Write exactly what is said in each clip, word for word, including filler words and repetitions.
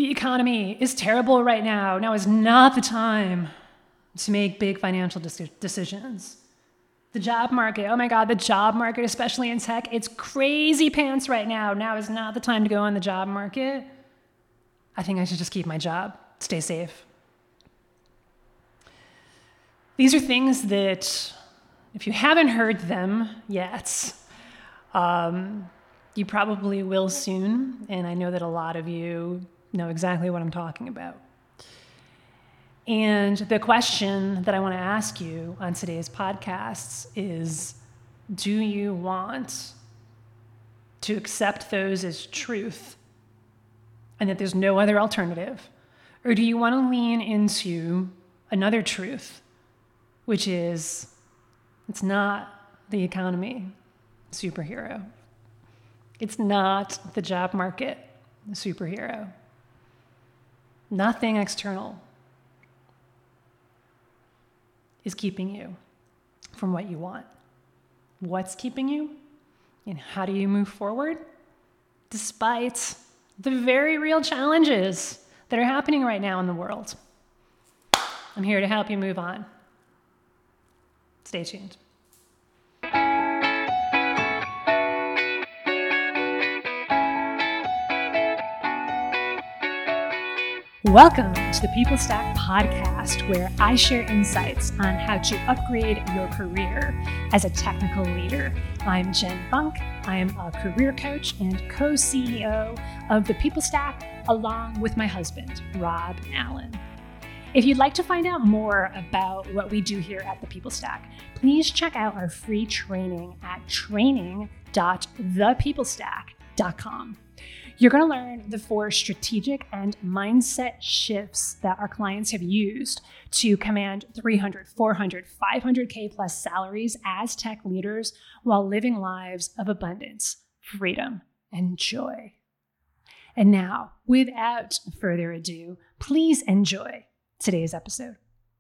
The economy is terrible right now. Now is not the time to make big financial decisions. The job market, oh my God, the job market, especially in tech, it's crazy pants right now. Now is not the time to go on the job market. I think I should just keep my job, stay safe. These are things that, if you haven't heard them yet, um, you probably will soon. And I know that a lot of you know exactly what I'm talking about. And the question that I want to ask you on today's podcasts is, do you want to accept those as truth and that there's no other alternative? Or do you want to lean into another truth, which is it's not the economy superhero. It's not the job market superhero. Nothing external is keeping you from what you want. What's keeping you? And how do you move forward despite the very real challenges that are happening right now in the world? I'm here to help you move on. Stay tuned. Welcome to the People Stack podcast, where I share insights on how to upgrade your career as a technical leader. I'm Jen Bunk. I am a career coach and co-C E O of the People Stack, along with my husband, Rob Allen. If you'd like to find out more about what we do here at the People Stack, please check out our free training at training dot the people stack dot com. You're going to learn the four strategic and mindset shifts that our clients have used to command three hundred, four hundred, five hundred K plus salaries as tech leaders while living lives of abundance, freedom, and joy. And now, without further ado, please enjoy today's episode.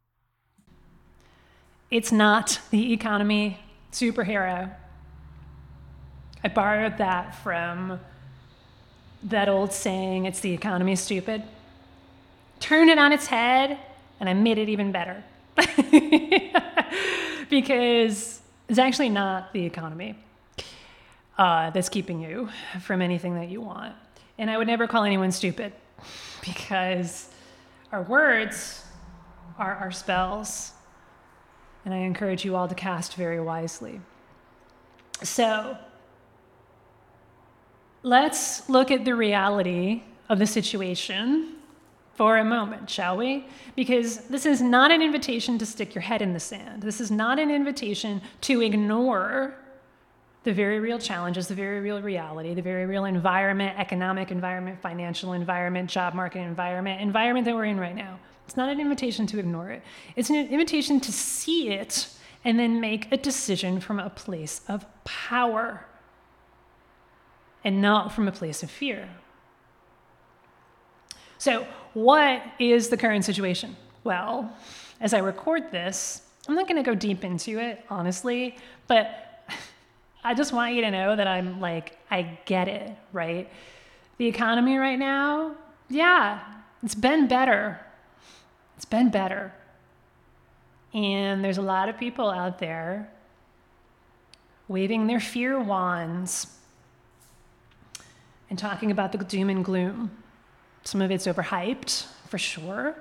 It's not the economy superhero. I borrowed that from that old saying, it's the economy stupid. Turn it on its head, and I made it even better. Because it's actually not the economy uh, that's keeping you from anything that you want. And I would never call anyone stupid, because our words are our spells, and I encourage you all to cast very wisely. So, let's look at the reality of the situation for a moment, shall we? Because this is not an invitation to stick your head in the sand. This is not an invitation to ignore the very real challenges, the very real reality, the very real environment, economic environment, financial environment, job market environment, environment that we're in right now. It's not an invitation to ignore it. It's an invitation to see it and then make a decision from a place of power, and not from a place of fear. So, what is the current situation? Well, as I record this, I'm not going to go deep into it, honestly, but I just want you to know that I'm like, I get it, right? The economy right now, yeah, it's been better. It's been better. And there's a lot of people out there waving their fear wands and talking about the doom and gloom. Some of it's overhyped, for sure.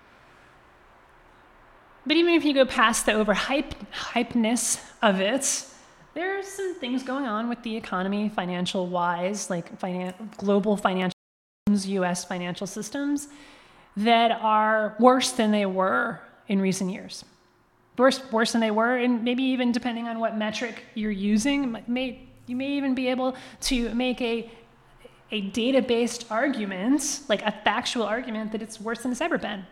But even if you go past the overhypeness of it, there's some things going on with the economy, financial-wise, like finan- global financial systems, U S financial systems, that are worse than they were in recent years. Worse, worse than they were, and maybe even depending on what metric you're using, may, you may even be able to make a a data-based argument, like a factual argument, that it's worse than it's ever been.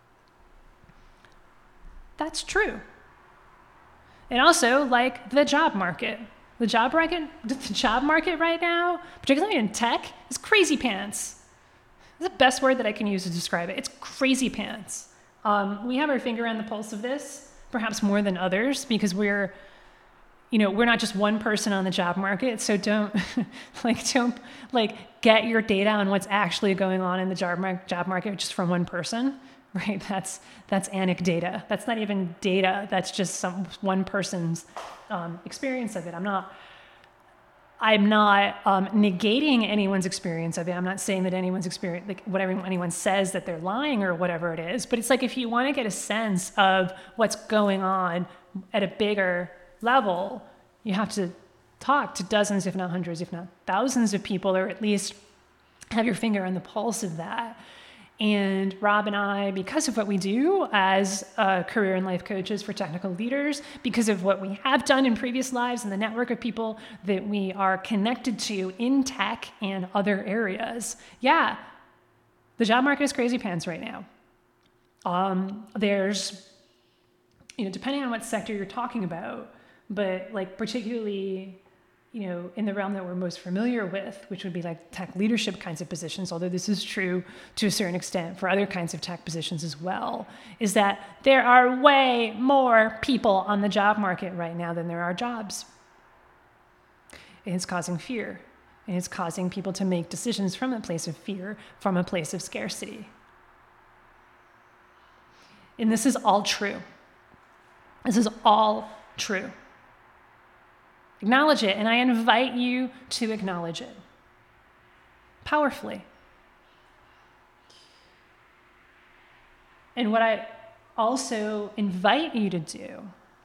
That's true. And also, like the job market. The job market, the job market right now, particularly in tech, is crazy pants. That's the best word that I can use to describe it. It's crazy pants. Um, we have our finger on the pulse of this, perhaps more than others, because we're you know, we're not just one person on the job market, so don't like don't like get your data on what's actually going on in the job mar- job market just from one person, right? That's that's anecdata. That's not even data. That's just some one person's um, experience of it. I'm not I'm not um, negating anyone's experience of it. I'm not saying that anyone's experience, like whatever anyone says that they're lying or whatever it is. But it's like if you want to get a sense of what's going on at a bigger level, you have to talk to dozens, if not hundreds, if not thousands of people, or at least have your finger on the pulse of that. And Rob and I, because of what we do as uh, career and life coaches for technical leaders, because of what we have done in previous lives and the network of people that we are connected to in tech and other areas, yeah, the job market is crazy pants right now. Um, there's, you know, depending on what sector you're talking about, but like particularly, you know, in the realm that we're most familiar with, which would be like tech leadership kinds of positions, although this is true to a certain extent for other kinds of tech positions as well, is that there are way more people on the job market right now than there are jobs. And it's causing fear. And it's causing people to make decisions from a place of fear, from a place of scarcity. And this is all true. This is all true. Acknowledge it, and I invite you to acknowledge it powerfully. And what I also invite you to do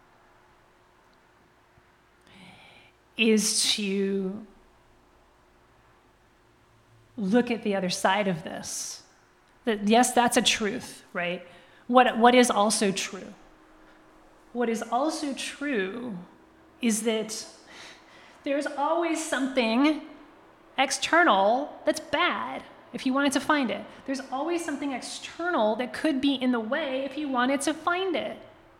is to look at the other side of this. That yes, that's a truth, right? What what is also true? What is also true is that there's always something external that's bad if you wanted to find it. There's always something external that could be in the way if you wanted to find it.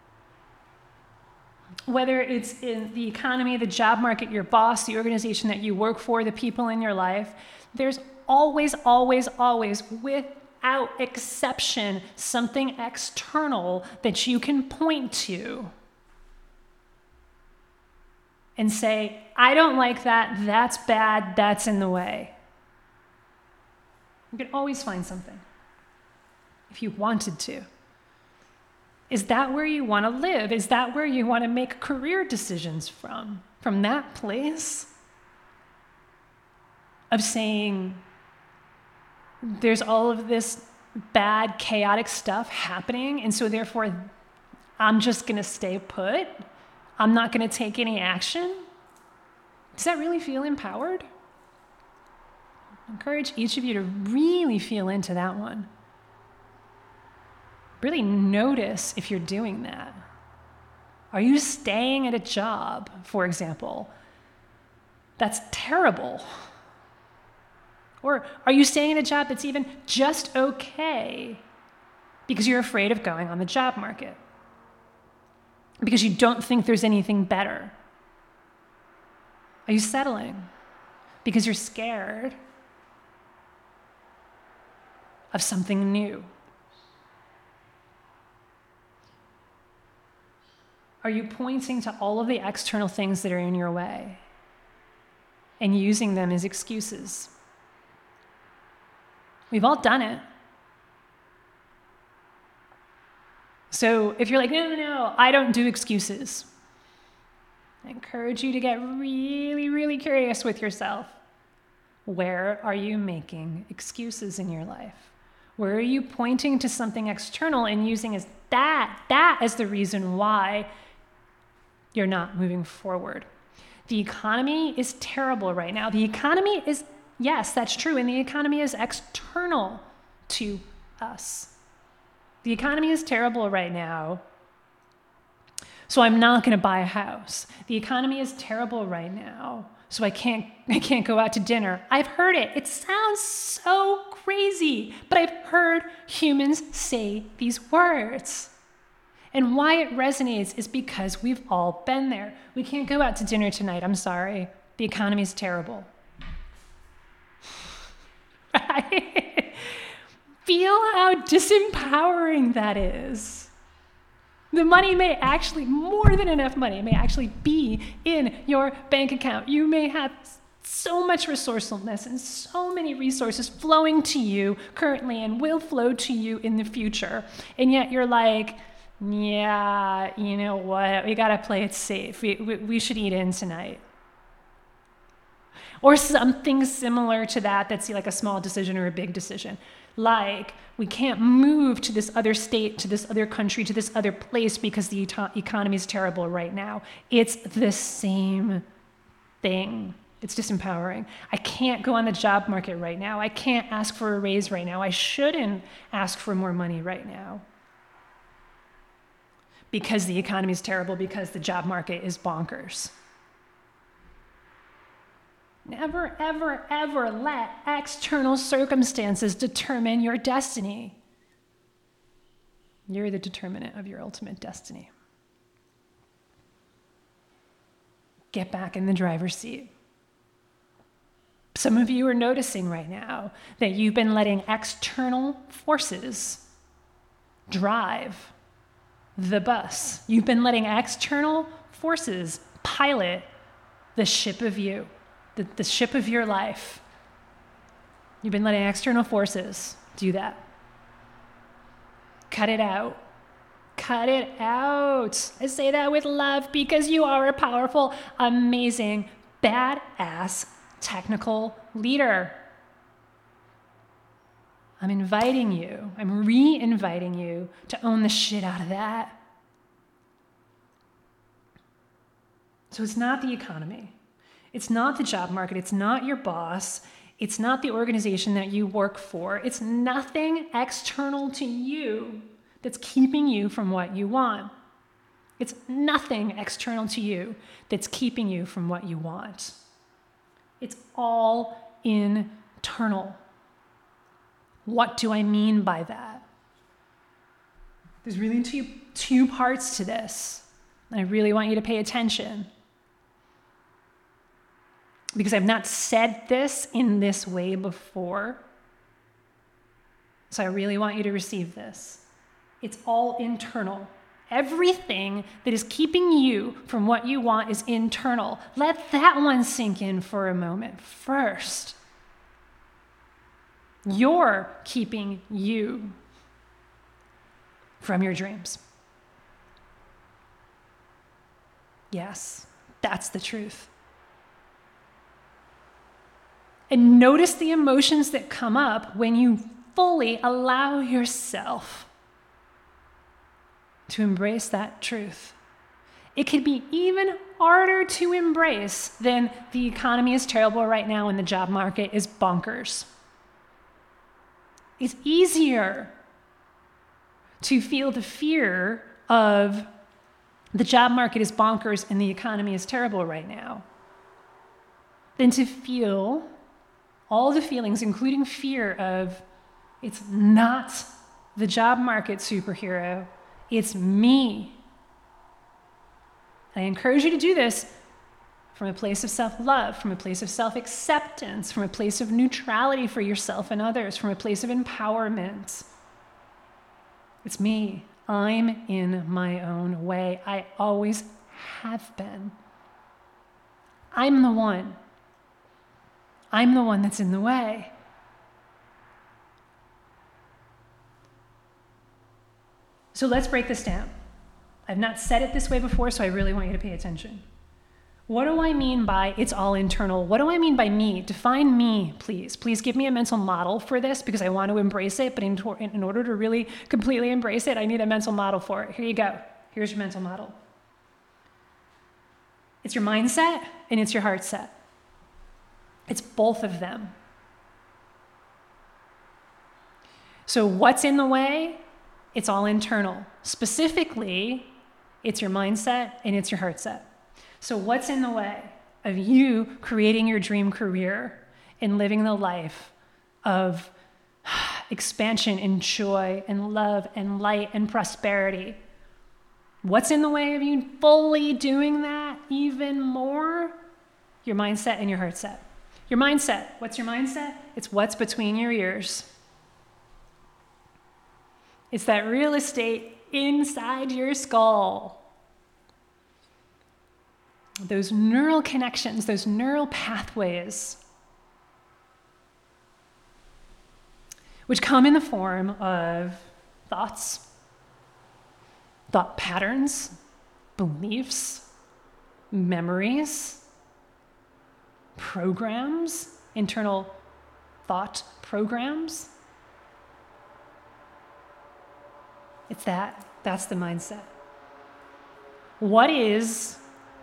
Whether it's in the economy, the job market, your boss, the organization that you work for, the people in your life, there's always, always, always, without exception, something external that you can point to and say, I don't like that, that's bad, that's in the way. You can always find something if you wanted to. Is that where you want to live? Is that where you want to make career decisions from? From that place of saying, there's all of this bad, chaotic stuff happening, and so therefore I'm just going to stay put? I'm not going to take any action? Does that really feel empowered? I encourage each of you to really feel into that one. Really notice if you're doing that. Are you staying at a job, for example, that's terrible? Or are you staying at a job that's even just okay because you're afraid of going on the job market? Because you don't think there's anything better? Are you settling because you're scared of something new? Are you pointing to all of the external things that are in your way and using them as excuses? We've all done it. So if you're like, no, no, no, I don't do excuses, I encourage you to get really, really curious with yourself. Where are you making excuses in your life? Where are you pointing to something external and using as that, that as the reason why you're not moving forward? The economy is terrible right now. The economy is, yes, that's true, and the economy is external to us. The economy is terrible right now, so I'm not going to buy a house. The economy is terrible right now, so I can't I can't go out to dinner. I've heard it. It sounds so crazy, but I've heard humans say these words. And why it resonates is because we've all been there. We can't go out to dinner tonight. I'm sorry. The economy is terrible. Right? Feel how disempowering that is. The money may actually, more than enough money, may actually be in your bank account. You may have so much resourcefulness and so many resources flowing to you currently and will flow to you in the future. And yet you're like, yeah, you know what? We got to play it safe. We, we, we should eat in tonight. Or something similar to that that's like a small decision or a big decision. Like, we can't move to this other state, to this other country, to this other place because the e- economy is terrible right now. It's the same thing. It's disempowering. I can't go on the job market right now. I can't ask for a raise right now. I shouldn't ask for more money right now because the economy is terrible, because the job market is bonkers. Never, ever, ever let external circumstances determine your destiny. You're the determinant of your ultimate destiny. Get back in the driver's seat. Some of you are noticing right now that you've been letting external forces drive the bus. You've been letting external forces pilot the ship of you. The, the ship of your life. You've been letting external forces do that. Cut it out. Cut it out. I say that with love because you are a powerful, amazing, badass technical leader. I'm inviting you, I'm re-inviting you to own the shit out of that. So it's not the economy. It's not the job market. It's not your boss. It's not the organization that you work for. It's nothing external to you that's keeping you from what you want. It's nothing external to you that's keeping you from what you want. It's all internal. What do I mean by that? There's really two, two parts to this, and I really want you to pay attention. Because I've not said this in this way before. So I really want you to receive this. It's all internal. Everything that is keeping you from what you want is internal. Let that one sink in for a moment first. You're keeping you from your dreams. Yes, that's the truth. And notice the emotions that come up when you fully allow yourself to embrace that truth. It can be even harder to embrace than the economy is terrible right now and the job market is bonkers. It's easier to feel the fear of the job market is bonkers and the economy is terrible right now than to feel all the feelings, including fear of, it's not the job market superhero, it's me. I encourage you to do this from a place of self-love, from a place of self-acceptance, from a place of neutrality for yourself and others, from a place of empowerment. It's me. I'm in my own way. I always have been. I'm the one. I'm the one that's in the way. So let's break this down. I've not said it this way before, so I really want you to pay attention. What do I mean by it's all internal? What do I mean by me? Define me, please. Please give me a mental model for this because I want to embrace it, but in, in order to really completely embrace it, I need a mental model for it. Here you go. Here's your mental model. It's your mindset and it's your heart set. It's both of them. So what's in the way? It's all internal. Specifically, it's your mindset and it's your heart set. So what's in the way of you creating your dream career and living the life of expansion and joy and love and light and prosperity? What's in the way of you fully doing that even more? Your mindset and your heart set. Your mindset. What's your mindset? It's what's between your ears. It's that real estate inside your skull. Those neural connections, those neural pathways, which come in the form of thoughts, thought patterns, beliefs, memories, programs, internal thought programs. It's that. That's the mindset. What is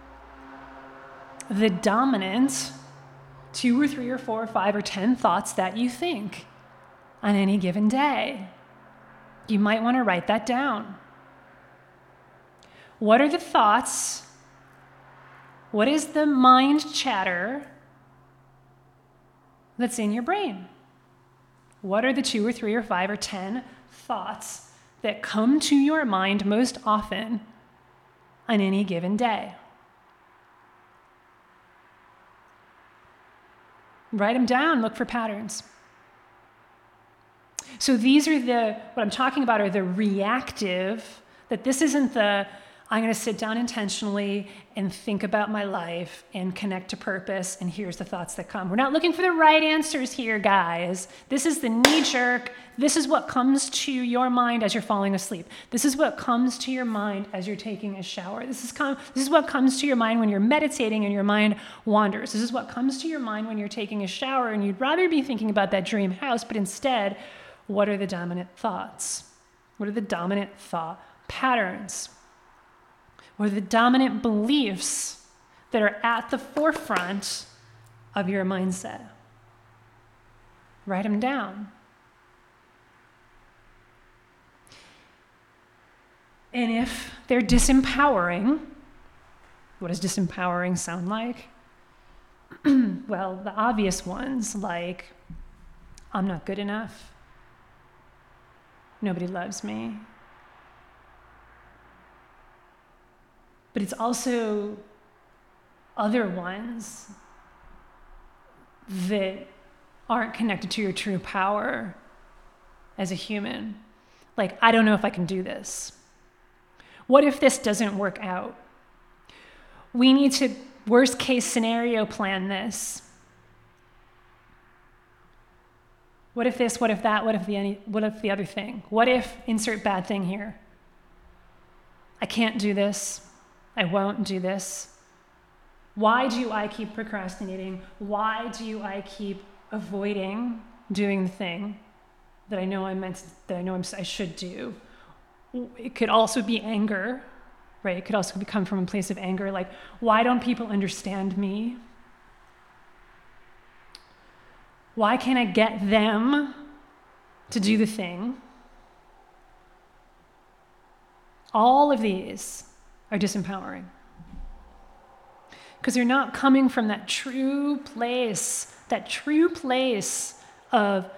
the dominant two or three or four or five or ten thoughts that you think on any given day? You might want to write that down. What are the thoughts? What is the mind chatter that's in your brain? What are the two or three or five or ten thoughts that come to your mind most often on any given day? Write them down, look for patterns. So these are the, what I'm talking about are the reactive, that this isn't the, I'm going to sit down intentionally and think about my life and connect to purpose, and here's the thoughts that come. We're not looking for the right answers here, guys. This is the knee-jerk. This is what comes to your mind as you're falling asleep. This is what comes to your mind as you're taking a shower. This is, com- this is what comes to your mind when you're meditating and your mind wanders. This is what comes to your mind when you're taking a shower and you'd rather be thinking about that dream house, but instead, what are the dominant thoughts? What are the dominant thought patterns? What are the dominant beliefs that are at the forefront of your mindset? Write them down. And if they're disempowering, what does disempowering sound like? Well, the obvious ones like, I'm not good enough. Nobody loves me. But it's also other ones that aren't connected to your true power as a human. Like, I don't know if I can do this. What if this doesn't work out? We need to worst case scenario plan this. What if this, what if that, what if the any, what if the other thing? What if insert bad thing here? I can't do this. I won't do this. Why do I keep procrastinating? Why do I keep avoiding doing the thing that I know I'm meant, that I know I'm, I should do? It could also be anger, right? It could also come from a place of anger, like, why don't people understand me? Why can't I get them to do the thing? All of these are disempowering because they're not coming from that true place, that true place of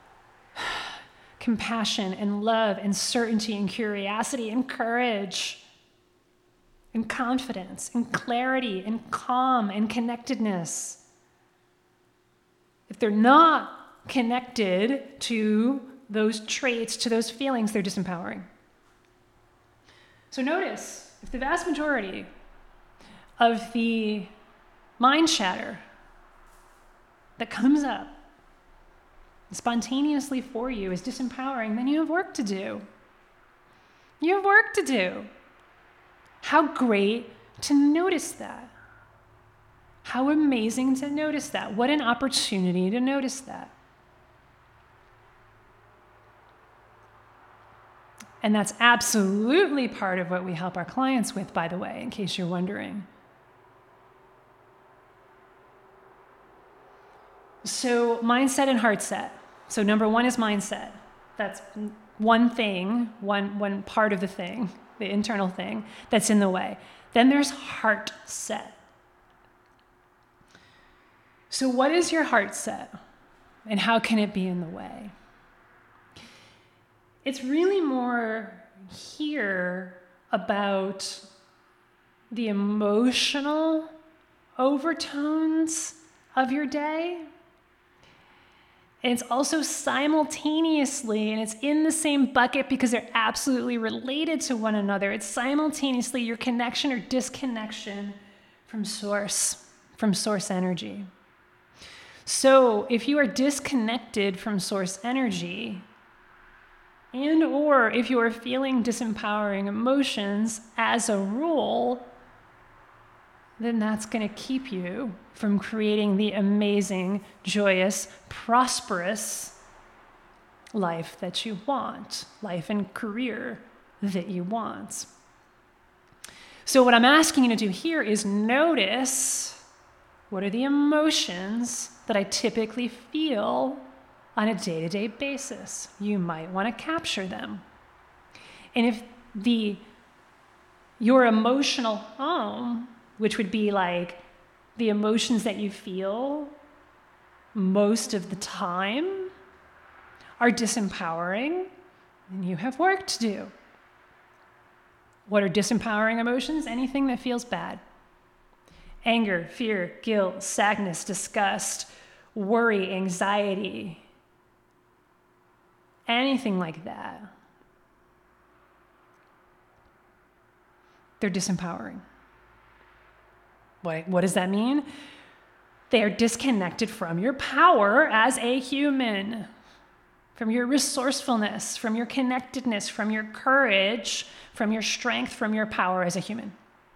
compassion and love and certainty and curiosity and courage and confidence and clarity and calm and connectedness. If they're not connected to those traits, to those feelings, they're disempowering. So notice, if the vast majority of the mind chatter that comes up spontaneously for you is disempowering, then you have work to do. You have work to do. How great to notice that. How amazing to notice that. What an opportunity to notice that. And that's absolutely part of what we help our clients with, by the way, in case you're wondering. So mindset and heart set. So number one is mindset. That's one thing, one, one part of the thing, the internal thing that's in the way. Then there's heart set. So what is your heart set? And how can it be in the way? It's really more here about the emotional overtones of your day And it's also simultaneously, and it's in the same bucket because they're absolutely related to one another. It's simultaneously your connection or disconnection from source, from source energy. So if you are disconnected from source energy, and or if you are feeling disempowering emotions as a rule, then that's going to keep you from creating the amazing, joyous, prosperous life that you want, life and career that you want. So what I'm asking you to do here is notice, what are the emotions that I typically feel on a day-to-day basis? You might want to capture them. And if the your emotional home, which would be like the emotions that you feel most of the time, are disempowering, then you have work to do. What are disempowering emotions? Anything that feels bad. Anger, fear, guilt, sadness, disgust, worry, anxiety, anything like that. They're disempowering. What, what does that mean? They are disconnected from your power as a human, from your resourcefulness, from your connectedness, from your courage, from your strength, from your power as a human.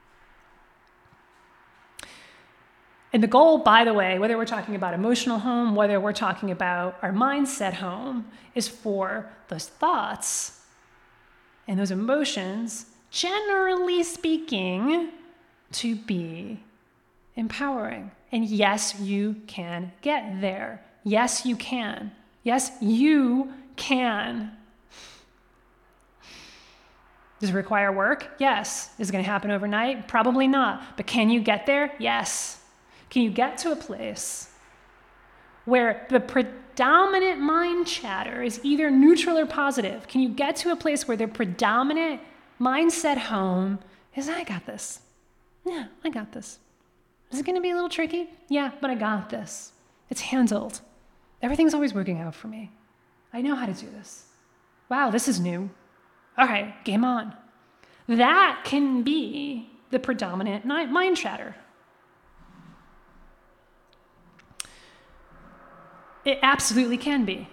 And the goal, by the way, whether we're talking about emotional home, whether we're talking about our mindset home, is for those thoughts and those emotions, generally speaking, to be empowering. And yes, you can get there. Yes, you can. Yes, you can. Does it require work? Yes. Is it going to happen overnight? Probably not. But can you get there? Yes. Can you get to a place where the predominant mind chatter is either neutral or positive? Can you get to a place where the predominant mindset home is, I got this. Yeah, I got this. Is it going to be a little tricky? Yeah, but I got this. It's handled. Everything's always working out for me. I know how to do this. Wow, this is new. All right, game on. That can be the predominant mind chatter. It absolutely can be.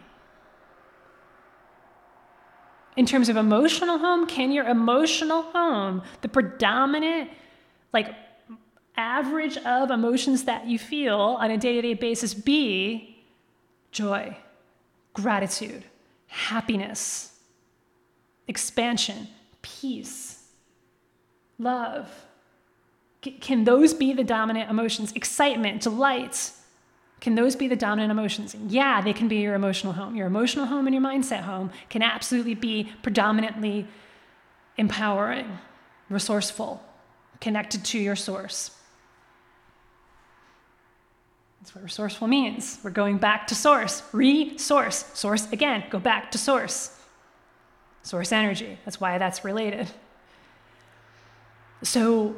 In terms of emotional home, can your emotional home, the predominant, like, average of emotions that you feel on a day-to-day basis, be joy, gratitude, happiness, expansion, peace, love? C- can those be the dominant emotions? Excitement, delight. Can those be the dominant emotions? Yeah, they can be your emotional home. Your emotional home and your mindset home can absolutely be predominantly empowering, resourceful, connected to your source. That's what resourceful means. We're going back to source. Resource. Source again. Go back to source. Source energy. That's why that's related. So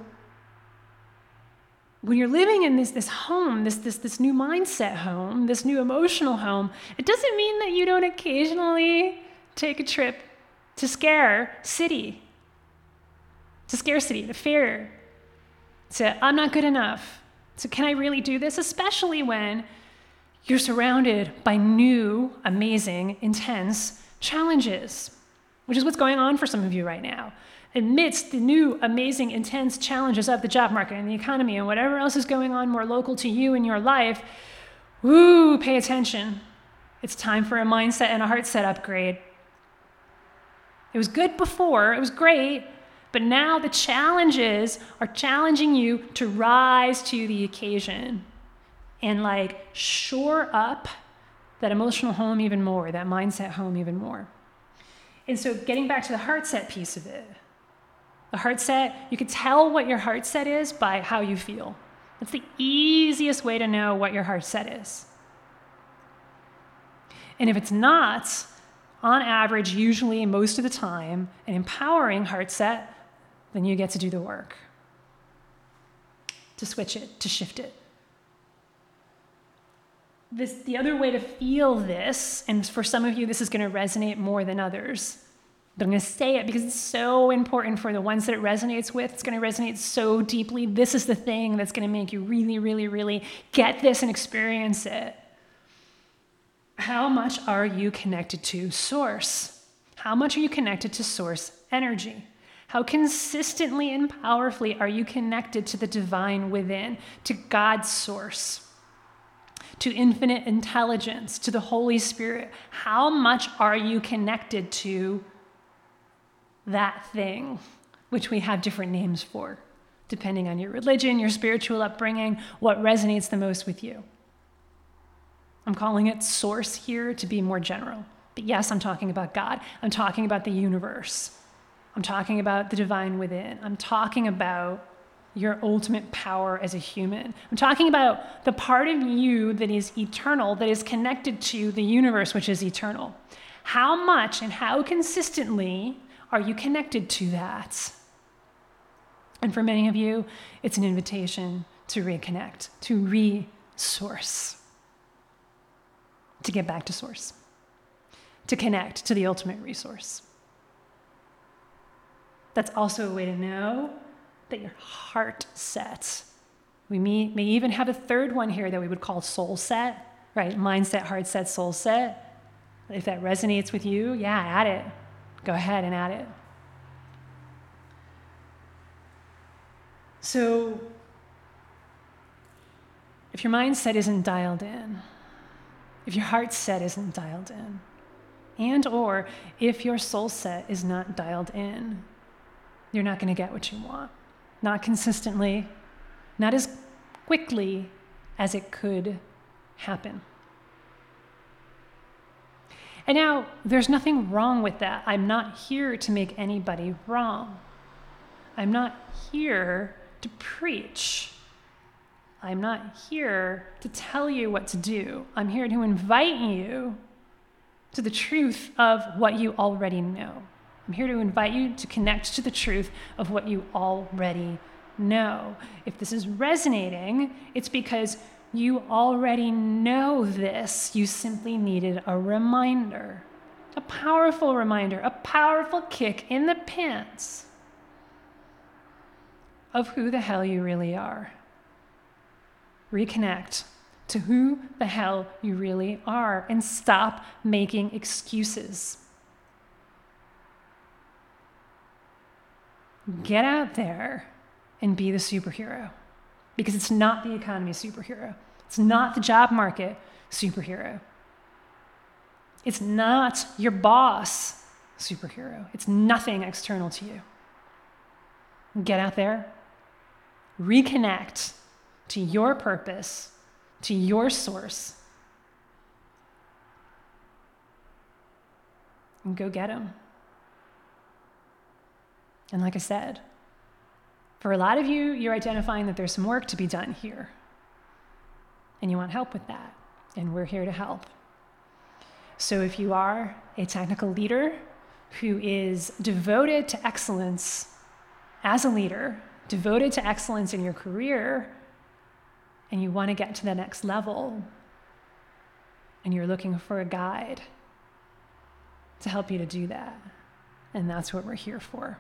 when you're living in this, this home, this, this, this new mindset home, this new emotional home, it doesn't mean that you don't occasionally take a trip to Scare City, to scarcity, to fear, to I'm not good enough, to can I really do this? Especially when you're surrounded by new, amazing, intense challenges, which is what's going on for some of you right now. Amidst the new, amazing, intense challenges of the job market and the economy and whatever else is going on more local to you in your life, woo, pay attention. It's time for a mindset and a heart set upgrade. It was good before, it was great, but now the challenges are challenging you to rise to the occasion and like shore up that emotional home even more, that mindset home even more. And so getting back to the heart set piece of it, the heart set, you can tell what your heart set is by how you feel. That's the easiest way to know what your heart set is. And if it's not, on average, usually most of the time, an empowering heart set, then you get to do the work. To switch it, to shift it. this, the other way to feel this, and for some of you, this is going to resonate more than others, but I'm going to say it because it's so important for the ones that it resonates with. It's going to resonate so deeply. This is the thing that's going to make you really, really, really get this and experience it. How much are you connected to source? How much are you connected to source energy? How consistently and powerfully are you connected to the divine within, to God's source, to infinite intelligence, to the Holy Spirit? How much are you connected to that thing, which we have different names for, depending on your religion, your spiritual upbringing, what resonates the most with you? I'm calling it source here to be more general. But yes, I'm talking about God. I'm talking about the universe. I'm talking about the divine within. I'm talking about your ultimate power as a human. I'm talking about the part of you that is eternal, that is connected to the universe, which is eternal. How much and how consistently are you connected to that? And for many of you, it's an invitation to reconnect, to re-source, to get back to source, to connect to the ultimate resource. That's also a way to know that your heart set. We may, may even have a third one here that we would call soul set, right? Mindset, heart set, soul set. If that resonates with you, yeah, add it. Go ahead and add it. So, if your mindset isn't dialed in, if your heart set isn't dialed in, and or if your soul set is not dialed in, you're not going to get what you want. Not consistently, not as quickly as it could happen. And now, there's nothing wrong with that. I'm not here to make anybody wrong. I'm not here to preach. I'm not here to tell you what to do. I'm here to invite you to the truth of what you already know. I'm here to invite you to connect to the truth of what you already know. If this is resonating, it's because you already know this. You simply needed a reminder, a powerful reminder, a powerful kick in the pants of who the hell you really are. Reconnect to who the hell you really are and stop making excuses. Get out there and be the superhero, because it's not the economy superhero. It's not the job market superhero. It's not your boss superhero. It's nothing external to you. Get out there, reconnect to your purpose, to your source, and go get them. And like I said, for a lot of you, you're identifying that there's some work to be done here. And you want help with that. And we're here to help. So if you are a technical leader who is devoted to excellence as a leader, devoted to excellence in your career, and you want to get to the next level, and you're looking for a guide to help you to do that, and that's what we're here for.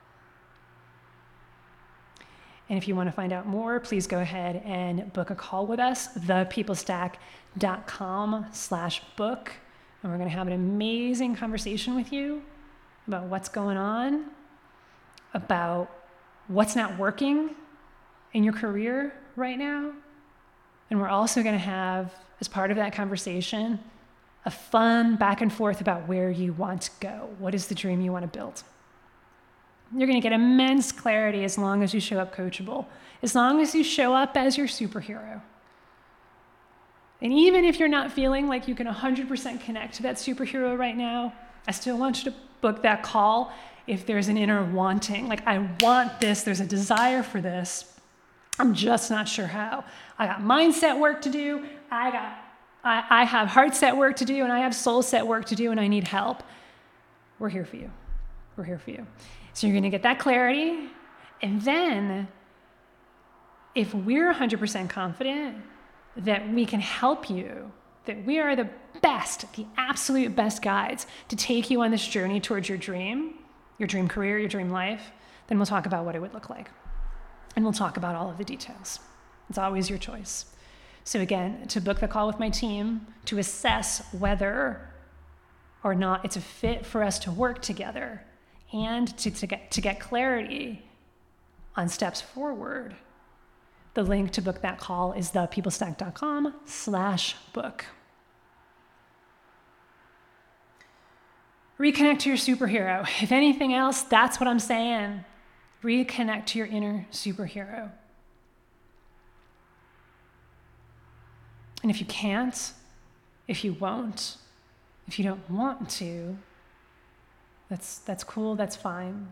And if you want to find out more, please go ahead and book a call with us, thepeoplestack.com slash book. And we're going to have an amazing conversation with you about what's going on, about what's not working in your career right now. And we're also going to have, as part of that conversation, a fun back and forth about where you want to go. What is the dream you want to build? You're going to get immense clarity as long as you show up coachable, as long as you show up as your superhero. And even if you're not feeling like you can one hundred percent connect to that superhero right now, I still want you to book that call if there's an inner wanting. Like, I want this, there's a desire for this. I'm just not sure how. I got mindset work to do, I got I, I have heart set work to do, and I have soul set work to do, and I need help. We're here for you. We're here for you. So you're going to get that clarity. And then if we're one hundred percent confident that we can help you that we are the best, the absolute best guides to take you on this journey towards your dream, your dream career, your dream life, then we'll talk about what it would look like. And we'll talk about all of the details. It's always your choice. So again, to book the call with my team, to assess whether or not it's a fit for us to work together, and to, to, get, to get clarity on steps forward, the link to book that call is thepeoplestack.com slash book. Reconnect to your superhero. If anything else, that's what I'm saying. Reconnect to your inner superhero. And if you can't, if you won't, if you don't want to, that's that's cool, that's fine.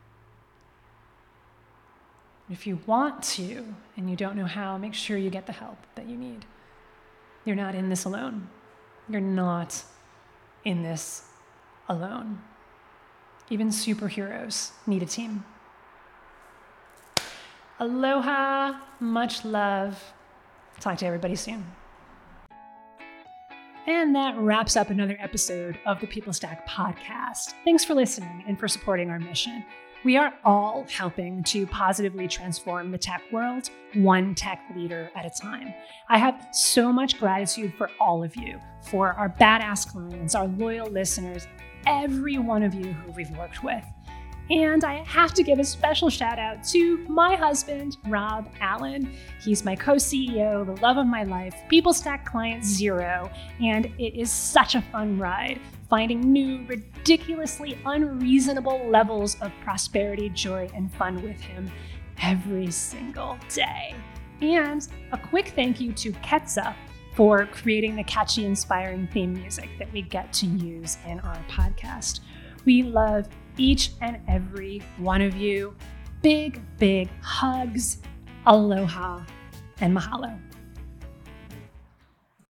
If you want to and you don't know how, make sure you get the help that you need. You're not in this alone. You're not in this alone. Even superheroes need a team. Aloha, much love. Talk to everybody soon. And that wraps up another episode of the People Stack podcast. Thanks for listening and for supporting our mission. We are all helping to positively transform the tech world, one tech leader at a time. I have so much gratitude for all of you, for our badass clients, our loyal listeners, every one of you who we've worked with. And I have to give a special shout out to my husband, Rob Allen. He's my co-C E O, the love of my life, People Stack Client Zero, and it is such a fun ride, finding new, ridiculously unreasonable levels of prosperity, joy, and fun with him every single day. And a quick thank you to Ketsa for creating the catchy, inspiring theme music that we get to use in our podcast. We love each and every one of you. Big, big hugs, aloha, and mahalo.